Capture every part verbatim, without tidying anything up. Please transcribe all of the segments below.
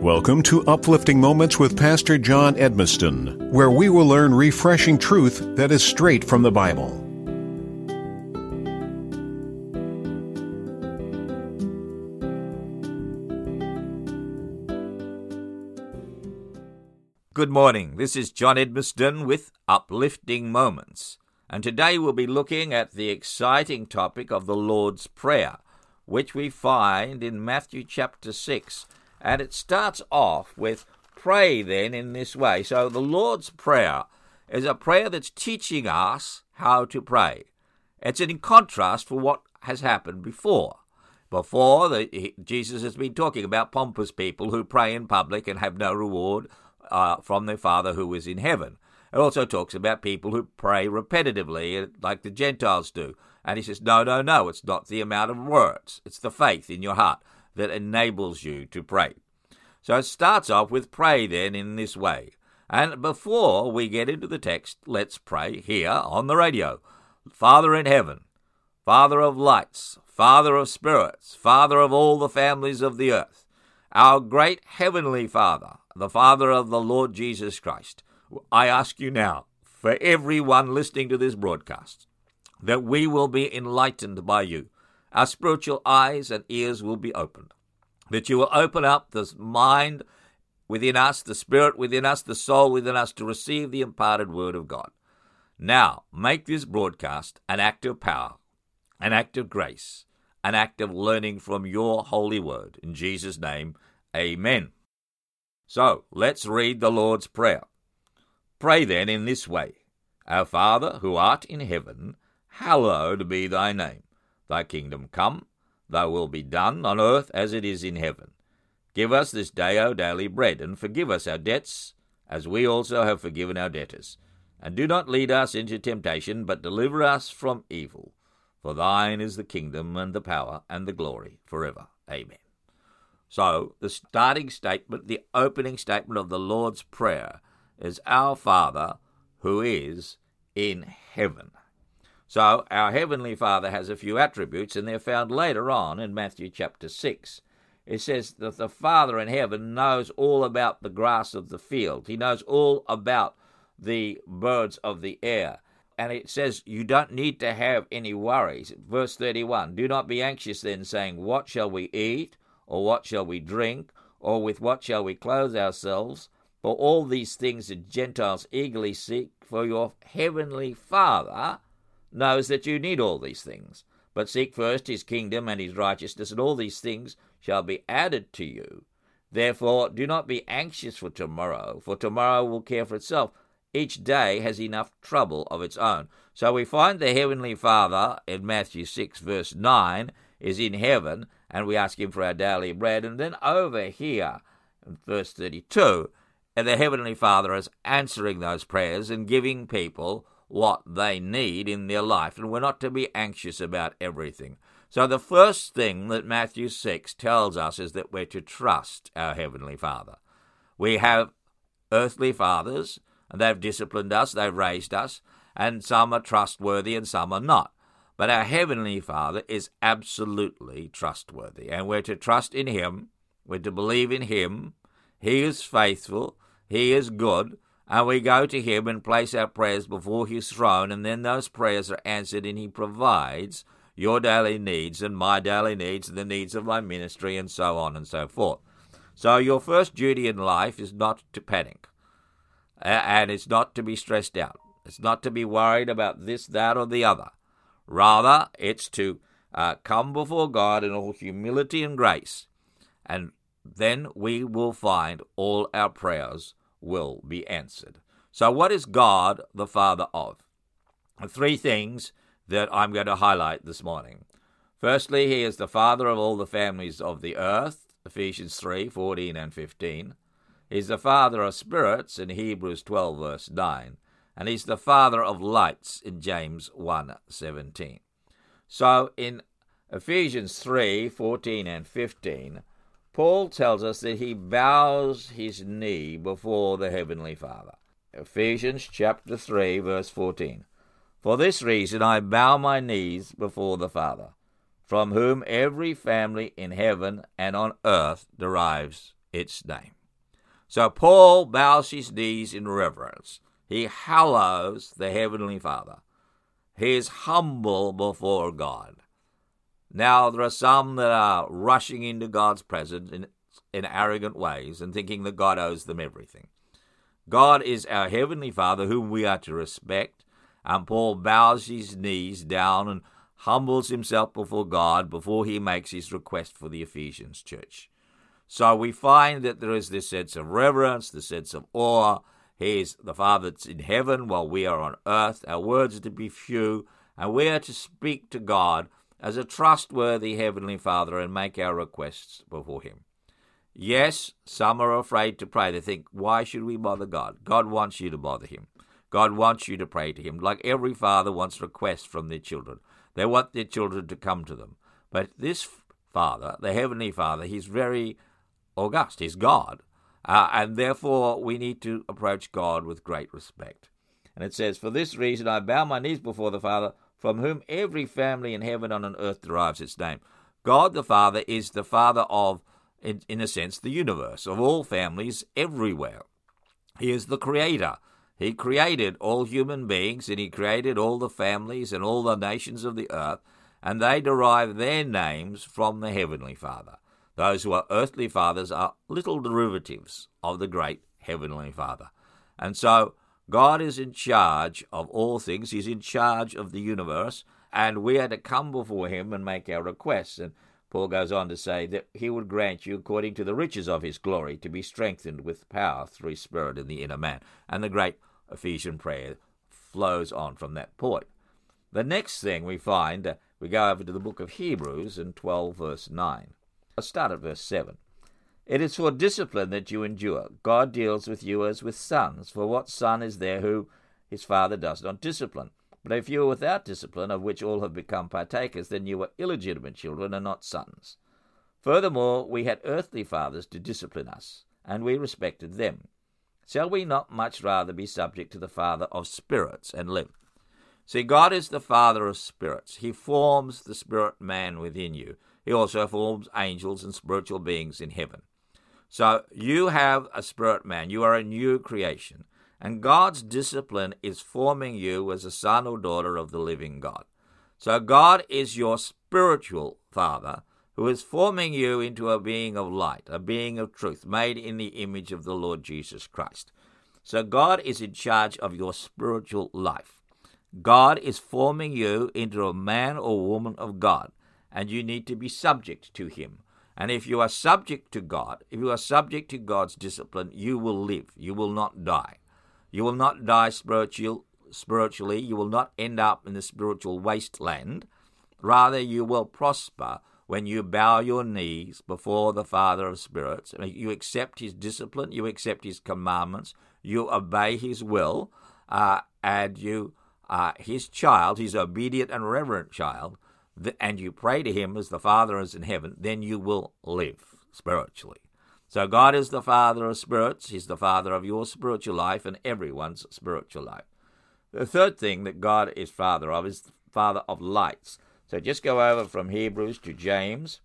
Welcome to Uplifting Moments with Pastor John Edmiston, where we will learn refreshing truth that is straight from the Bible. Good morning. This is John Edmiston with Uplifting Moments, and today we'll be looking at the exciting topic of the Lord's Prayer, which we find in Matthew chapter six. And it starts off with, pray then in this way. So the Lord's Prayer is a prayer that's teaching us how to pray. It's in contrast for what has happened before. Before, the, Jesus has been talking about pompous people who pray in public and have no reward uh, from their Father who is in heaven. It also talks about people who pray repetitively, like the Gentiles do. And he says, no, no, no, it's not the amount of words. It's the faith in your heart that enables you to pray. So it starts off with pray then in this way. And before we get into the text, let's pray here on the radio. Father in heaven, Father of lights, Father of spirits, Father of all the families of the earth, our great heavenly Father, the Father of the Lord Jesus Christ, I ask you now, for everyone listening to this broadcast, that we will be enlightened by you. Our spiritual eyes and ears will be opened, that you will open up the mind within us, the spirit within us, the soul within us to receive the imparted word of God. Now, make this broadcast an act of power, an act of grace, an act of learning from your holy word. In Jesus' name, amen. So, let's read the Lord's Prayer. Pray then in this way. Our Father, who art in heaven, hallowed be thy name. Thy kingdom come, thy will be done on earth as it is in heaven. Give us this day our daily bread, and forgive us our debts, as we also have forgiven our debtors. And do not lead us into temptation, but deliver us from evil. For thine is the kingdom, and the power, and the glory, forever. Amen. So, the starting statement, the opening statement of the Lord's Prayer is, Our Father, who is in heaven. So our Heavenly Father has a few attributes, and they're found later on in Matthew chapter six. It says that the Father in heaven knows all about the grass of the field. He knows all about the birds of the air. And it says you don't need to have any worries. Verse thirty-one, do not be anxious then, saying, what shall we eat, or what shall we drink, or with what shall we clothe ourselves? For all these things the Gentiles eagerly seek, for your Heavenly Father knows that you need all these things. But seek first his kingdom and his righteousness, and all these things shall be added to you. Therefore do not be anxious for tomorrow, for tomorrow will care for itself. Each day has enough trouble of its own. So we find the Heavenly Father in Matthew six verse nine is in heaven, and we ask him for our daily bread. And then over here in verse thirty-two, and the Heavenly Father is answering those prayers and giving people what they need in their life, and we're not to be anxious about everything. So the first thing that Matthew six tells us is that we're to trust our Heavenly Father. We have earthly fathers, and they've disciplined us, they've raised us, and some are trustworthy and some are not. But our Heavenly Father is absolutely trustworthy, and we're to trust in him, we're to believe in him. He is faithful, he is good, and we go to him and place our prayers before his throne, and then those prayers are answered, and he provides your daily needs and my daily needs and the needs of my ministry and so on and so forth. So your first duty in life is not to panic, and it's not to be stressed out. It's not to be worried about this, that, or the other. Rather, it's to uh, come before God in all humility and grace, and then we will find all our prayers will be answered. So what is God the Father of? Three things that I'm going to highlight this morning. Firstly, he is the Father of all the families of the earth, Ephesians three, fourteen and fifteen. He's the Father of spirits in Hebrews twelve, verse nine. And he's the Father of lights in James one, seventeen. So in Ephesians three, fourteen and fifteen, Paul tells us that he bows his knee before the Heavenly Father. Ephesians chapter three, verse fourteen. For this reason I bow my knees before the Father, from whom every family in heaven and on earth derives its name. So Paul bows his knees in reverence. He hallows the Heavenly Father. He is humble before God. Now, there are some that are rushing into God's presence in, in arrogant ways and thinking that God owes them everything. God is our Heavenly Father, whom we are to respect, and Paul bows his knees down and humbles himself before God before he makes his request for the Ephesians church. So we find that there is this sense of reverence, the sense of awe. He is the Father that's in heaven while we are on earth. Our words are to be few, and we are to speak to God as a trustworthy Heavenly Father and make our requests before him. Yes, some are afraid to pray. They think, why should we bother God? God wants you to bother him. God wants you to pray to him. Like every father wants requests from their children. They want their children to come to them. But this Father, the Heavenly Father, he's very august. He's God. Uh, and therefore, we need to approach God with great respect. And it says, for this reason I bow my knees before the Father, from whom every family in heaven and on earth derives its name. God the Father is the Father of, in, in a sense, the universe, of all families everywhere. He is the Creator. He created all human beings, and he created all the families and all the nations of the earth, and they derive their names from the Heavenly Father. Those who are earthly fathers are little derivatives of the great Heavenly Father. And so God is in charge of all things. He's in charge of the universe, and we are to come before him and make our requests. And Paul goes on to say that he would grant you, according to the riches of his glory, to be strengthened with power through his Spirit in the inner man. And the great Ephesian prayer flows on from that point. The next thing we find, uh, we go over to the book of Hebrews in twelve verse nine. I'll start at verse seven. It is for discipline that you endure. God deals with you as with sons. For what son is there who his father does not discipline? But if you are without discipline, of which all have become partakers, then you are illegitimate children and not sons. Furthermore, we had earthly fathers to discipline us, and we respected them. Shall we not much rather be subject to the Father of spirits and live? See, God is the Father of spirits. He forms the spirit man within you. He also forms angels and spiritual beings in heaven. So you have a spirit man. You are a new creation. And God's discipline is forming you as a son or daughter of the living God. So God is your spiritual Father, who is forming you into a being of light, a being of truth, made in the image of the Lord Jesus Christ. So God is in charge of your spiritual life. God is forming you into a man or woman of God, and you need to be subject to him. And if you are subject to God, if you are subject to God's discipline, you will live. You will not die. You will not die spiritual, spiritually. You will not end up in the spiritual wasteland. Rather, you will prosper when you bow your knees before the Father of spirits. You accept his discipline, you accept his commandments, you obey his will, uh, and you are his child, his obedient and reverent child, and you pray to him as the Father is in heaven, then you will live spiritually. So God is the Father of spirits. He's the Father of your spiritual life and everyone's spiritual life. The third thing that God is Father of is the Father of lights. So just go over from Hebrews to James,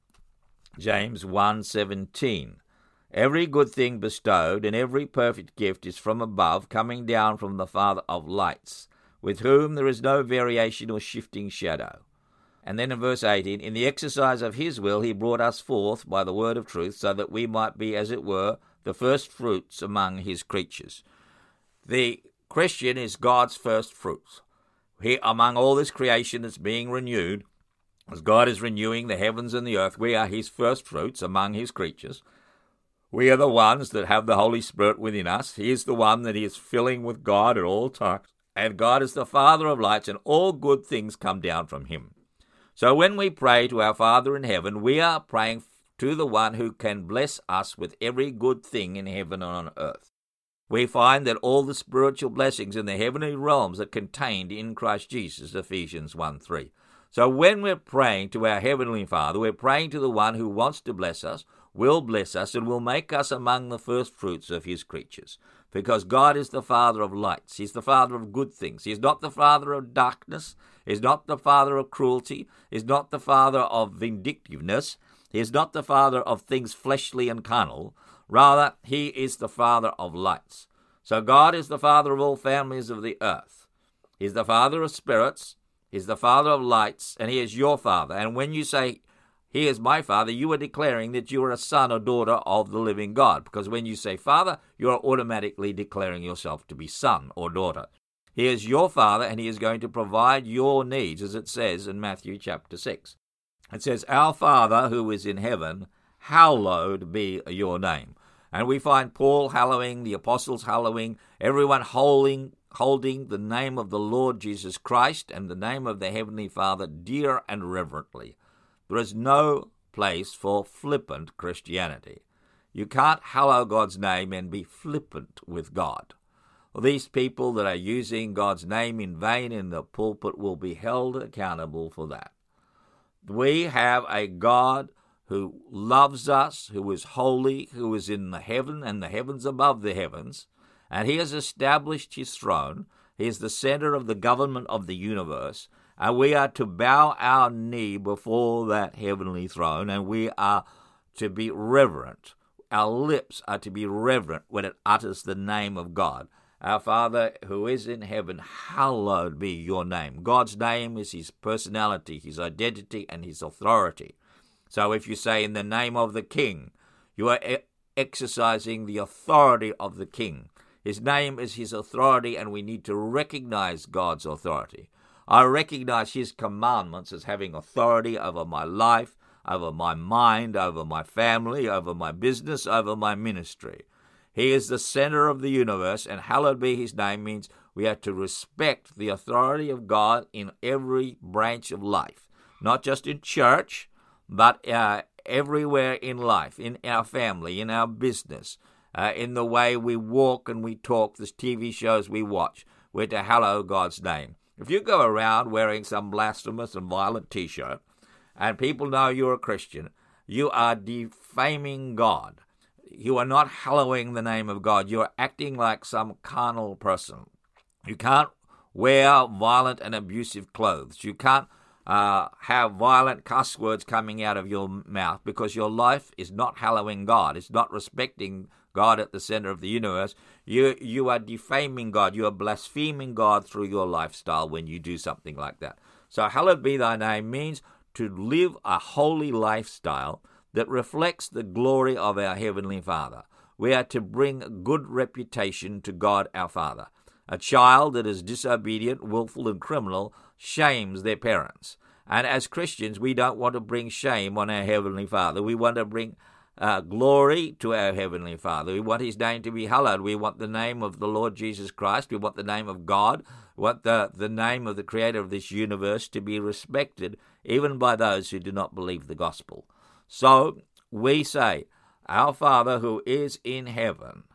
James one seventeen. Every good thing bestowed and every perfect gift is from above, coming down from the Father of lights, with whom there is no variation or shifting shadow. And then in verse eighteen, in the exercise of his will he brought us forth by the word of truth, so that we might be, as it were, the first fruits among his creatures. The Christian is God's first fruits. He, among all this creation that's being renewed, as God is renewing the heavens and the earth, we are his first fruits among his creatures. We are the ones that have the Holy Spirit within us. He is the one that he is filling with God at all times. And God is the Father of lights, and all good things come down from him. So when we pray to our Father in heaven, we are praying to the one who can bless us with every good thing in heaven and on earth. We find that all the spiritual blessings in the heavenly realms are contained in Christ Jesus, Ephesians one three. So when we're praying to our Heavenly Father, we're praying to the one who wants to bless us, will bless us, and will make us among the first fruits of his creatures. Because God is the Father of lights. He's the Father of good things. He's not the Father of darkness. He's not the Father of cruelty. He's not the Father of vindictiveness. He is not the Father of things fleshly and carnal. Rather, he is the Father of lights. So God is the Father of all families of the earth. He's the Father of spirits. He's the Father of lights, and he is your Father. And when you say, he is my Father, you are declaring that you are a son or daughter of the living God. Because when you say Father, you are automatically declaring yourself to be son or daughter. He is your Father, and he is going to provide your needs, as it says in Matthew chapter six. It says, Our Father who is in heaven, hallowed be your name. And we find Paul hallowing, the apostles hallowing, everyone holding, holding the name of the Lord Jesus Christ and the name of the Heavenly Father dear and reverently. There is no place for flippant Christianity. You can't hallow God's name and be flippant with God. Well, these people that are using God's name in vain in the pulpit will be held accountable for that. We have a God who loves us, who is holy, who is in the heaven and the heavens above the heavens, and he has established his throne. He is the center of the government of the universe, and we are to bow our knee before that heavenly throne, and we are to be reverent. Our lips are to be reverent when it utters the name of God. Our Father who is in heaven, hallowed be your name. God's name is his personality, his identity, and his authority. So if you say in the name of the King, you are e- exercising the authority of the King. His name is his authority, and we need to recognize God's authority. I recognize his commandments as having authority over my life, over my mind, over my family, over my business, over my ministry. He is the center of the universe, and hallowed be his name means we have to respect the authority of God in every branch of life, not just in church, but uh, everywhere in life, in our family, in our business, uh, in the way we walk and we talk, the T V shows we watch. We're to hallow God's name. If you go around wearing some blasphemous and violent T-shirt, and people know you're a Christian, you are defaming God. You are not hallowing the name of God. You are acting like some carnal person. You can't wear violent and abusive clothes. You can't uh, have violent cuss words coming out of your mouth, because your life is not hallowing God. It's not respecting God at the center of the universe. You, you are defaming God. You are blaspheming God through your lifestyle when you do something like that. So hallowed be thy name means to live a holy lifestyle that reflects the glory of our Heavenly Father. We are to bring good reputation to God our Father. A child that is disobedient, willful, and criminal shames their parents. And as Christians, we don't want to bring shame on our Heavenly Father. We want to bring uh, glory to our Heavenly Father. We want his name to be hallowed. We want the name of the Lord Jesus Christ. We want the name of God. We want the, the name of the Creator of this universe to be respected, even by those who do not believe the gospel. So we say, Our Father who is in heaven,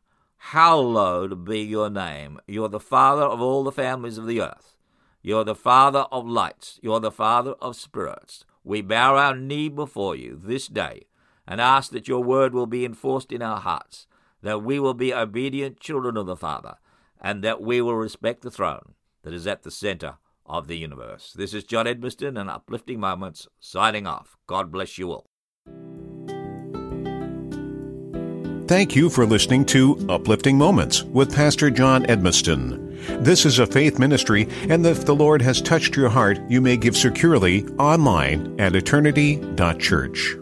hallowed be your name. You're the Father of all the families of the earth. You're the Father of lights. You're the Father of spirits. We bow our knee before you this day and ask that your word will be enforced in our hearts, that we will be obedient children of the Father, and that we will respect the throne that is at the center of the universe. This is John Edmiston and Uplifting Moments signing off. God bless you all. Thank you for listening to Uplifting Moments with Pastor John Edmiston. This is a faith ministry, and if the Lord has touched your heart, you may give securely online at eternity dot church.